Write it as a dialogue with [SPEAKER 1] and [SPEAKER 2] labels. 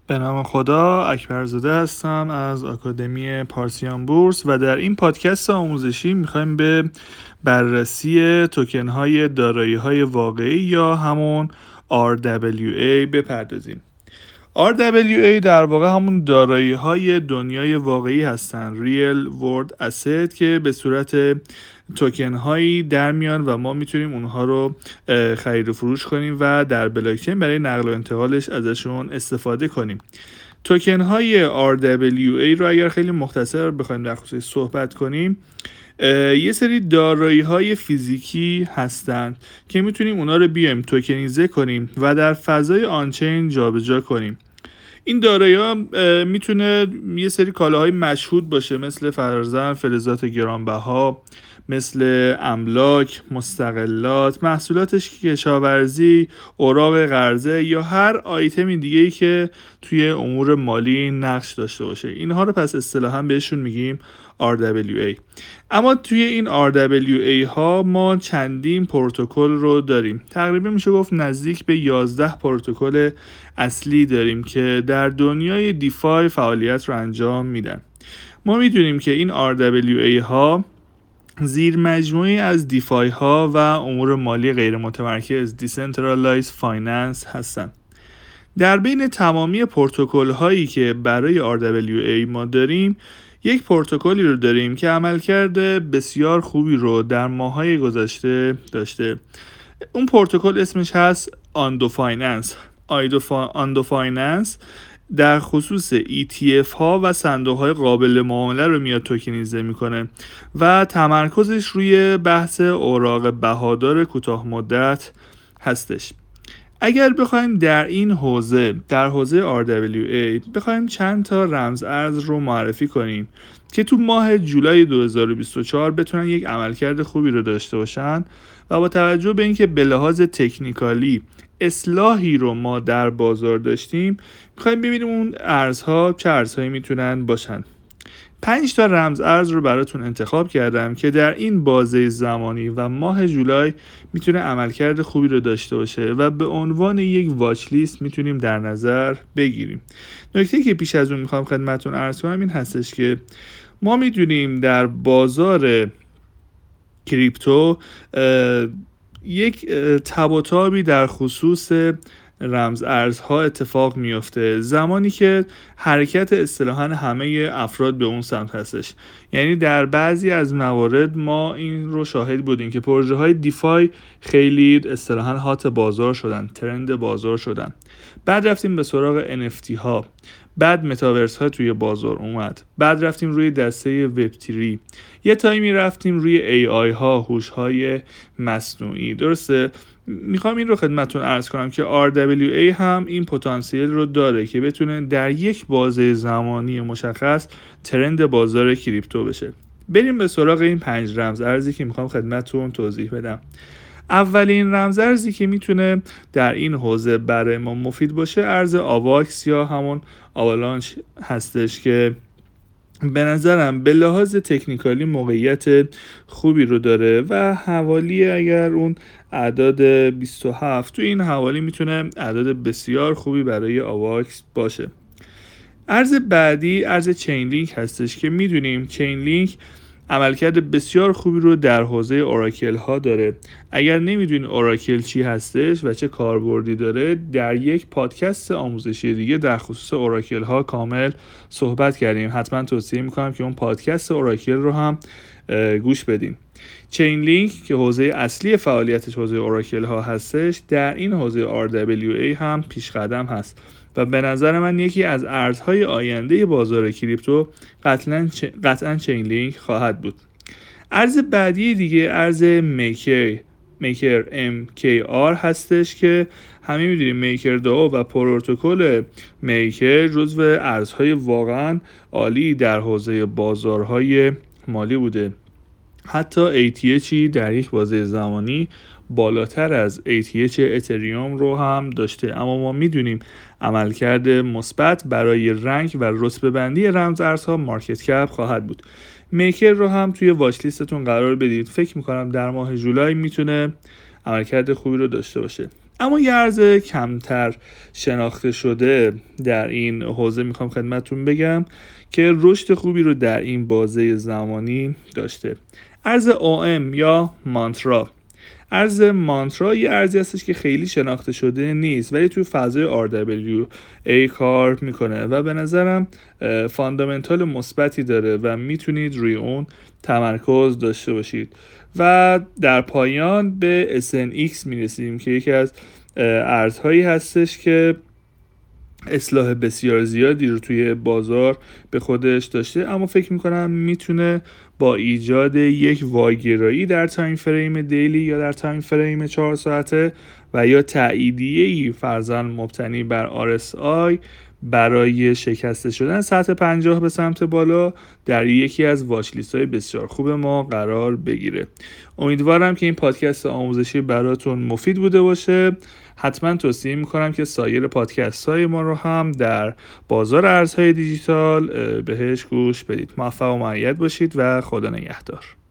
[SPEAKER 1] به نام خدا، اکبرزاده هستم از آکادمی پارسیان بورس و در این پادکست آموزشی میخوایم به بررسی توکن های دارایی های واقعی یا همون RWA بپردازیم. RWA در واقع همون دارایی های دنیای واقعی هستن، Real World Asset، که به صورت توکن هایی در میان و ما میتونیم اونها رو خرید و فروش کنیم و در بلاکچین برای نقل و انتقالش ازشون استفاده کنیم. توکن های RWA رو اگر خیلی مختصر بخوایم در خصوصش صحبت کنیم، یه سری دارایی های فیزیکی هستند که میتونیم اونا رو بیایم توکنیزه کنیم و در فضای آنچین جابجا کنیم. این دارایی‌ها میتونه یه سری کالاهای مشهود باشه، مثل فرزن فلزات گرانبها، مثل املاک، مستقلات، محصولات کشاورزی، اوراق قرضه یا هر آیتمی دیگه‌ای که توی امور مالی نقش داشته باشه. اینها رو پس اصطلاحاً بهشون میگیم RWA. اما توی این RWA ها ما چندین پروتکل رو داریم. تقریبا میشه گفت نزدیک به 11 پروتکل اصلی داریم که در دنیای دیفای فعالیت رو انجام میدن. ما میدونیم که این RWA ها زیر مجموعی از دیفای ها و امور مالی غیر متمرکز Decentralized Finance هستند. در بین تمامی پروتکل هایی که برای RWA ما داریم، یک پروتکلی رو داریم که عملکرد بسیار خوبی رو در ماه‌های گذشته داشته. اون پروتکل اسمش هست آندو فایننس. آندو فایننس در خصوص ETF ها و صندوق های قابل معامله رو میاد توکنیزه میکنه و تمرکزش روی بحث اوراق بهادار کوتاه مدت هستش. اگر بخوایم در این حوزه، در حوزه RWA بخوایم چند تا رمز ارز رو معرفی کنیم که تو ماه جولای 2024 بتونن یک عملکرد خوبی رو داشته باشن و با توجه به اینکه به لحاظ تکنیکالی اصلاحی رو ما در بازار داشتیم، میخوایم ببینیم اون ارزها چه ارزهایی میتونن باشن. 5 تا رمز ارز رو براتون انتخاب کردم که در این بازه زمانی و ماه جولای میتونه عملکرد خوبی رو داشته باشه و به عنوان یک واچ لیست میتونیم در نظر بگیریم. نکته که پیش از اون میخوام خدمتتون عرض کنم این هستش که ما میدونیم در بازار کریپتو یک تب و تابی در خصوص رمز ارزها اتفاق میفته زمانی که حرکت اصطلاحاً همه افراد به اون سمت هستش. یعنی در بعضی از موارد ما این رو شاهد بودیم که پروژه های دیفای خیلی اصطلاحاً هات بازار شدن، ترند بازار شدن. بعد رفتیم به سراغ NFT ها، بعد متاورس ها توی بازار اومد، بعد رفتیم روی دسته وب 3، یه تایمی رفتیم روی AI ها، هوش های مصنوعی. درسته؟ میخوام این رو خدمتتون عرض کنم که RWA هم این پتانسیل رو داره که بتونه در یک بازه زمانی مشخص ترند بازار کریپتو بشه. بریم به سراغ این 5 رمز ارزی که میخوام خدمتتون توضیح بدم. اولین رمز ارزی که میتونه در این حوزه برای ما مفید باشه ارز آواکس یا همون آوالانچ هستش که به نظرم به لحاظ تکنیکالی موقعیت خوبی رو داره و حوالی اگر اون اعداد 27 تو این حوالی میتونه اعداد بسیار خوبی برای آواکس باشه. ارز بعدی ارز چین لینک هستش که میدونیم چین لینک عملکرد بسیار خوبی رو در حوزه اوراکل ها داره. اگر نمیدونید اوراکل چی هستش و چه کاربردی داره، در یک پادکست آموزشی دیگه در خصوص اوراکل ها کامل صحبت کردیم. حتما توصیه میکنم که اون پادکست اوراکل رو هم گوش بدین. چین لینک که حوزه اصلی فعالیتش حوزه اوراکل ها هستش، در این حوزه RWA هم پیش قدم هست و به نظر من یکی از ارزهای آینده بازار کریپتو قطعاً چین لینک خواهد بود. ارز بعدی دیگه ارز میکر MKR هستش که همه میدونیم میکر داو و پروتکل میکر جزو ارزهای واقعاً عالی در حوزه بازارهای مالی بوده. حتی ATHی در یک بازه زمانی بالاتر از ATH اتریوم رو هم داشته. اما ما میدونیم عملکرد مثبت برای رنگ و رتبه بندی رمز ارزها مارکت کپ خواهد بود. میکر رو هم توی واچ لیستتون قرار بدید. فکر میکنم در ماه جولای میتونه عملکرد خوبی رو داشته باشه. اما یه ارز کمتر شناخته شده در این حوزه میخوام خدمتتون بگم که رشد خوبی رو در این بازه زمانی داشته. ارز OM یا مانترا. ارز مانترا یه ارزی هستش که خیلی شناخته شده نیست ولی توی فضای RWA کار میکنه و به نظرم فاندامنتال مثبتی داره و میتونید روی اون تمرکز داشته باشید. و در پایان به SNX میرسیم که یکی از ارزهایی هستش که اصلاح بسیار زیادی رو توی بازار به خودش داشته، اما فکر میکنم میتونه با ایجاد یک واگرایی در تایم فریم دیلی یا در تایم فریم 4 ساعته و یا تأییدیه‌ای فرضاً مبتنی بر RSI برای شکسته شدن سطح 50 به سمت بالا در یکی از واچ لیست های بسیار خوب ما قرار بگیره. امیدوارم که این پادکست آموزشی براتون مفید بوده باشه. حتما توصیه میکنم که سایر پادکست های ما رو هم در بازار ارزهای دیجیتال بهش گوش بدید. موفق و مؤید باشید و خدا نگهدار.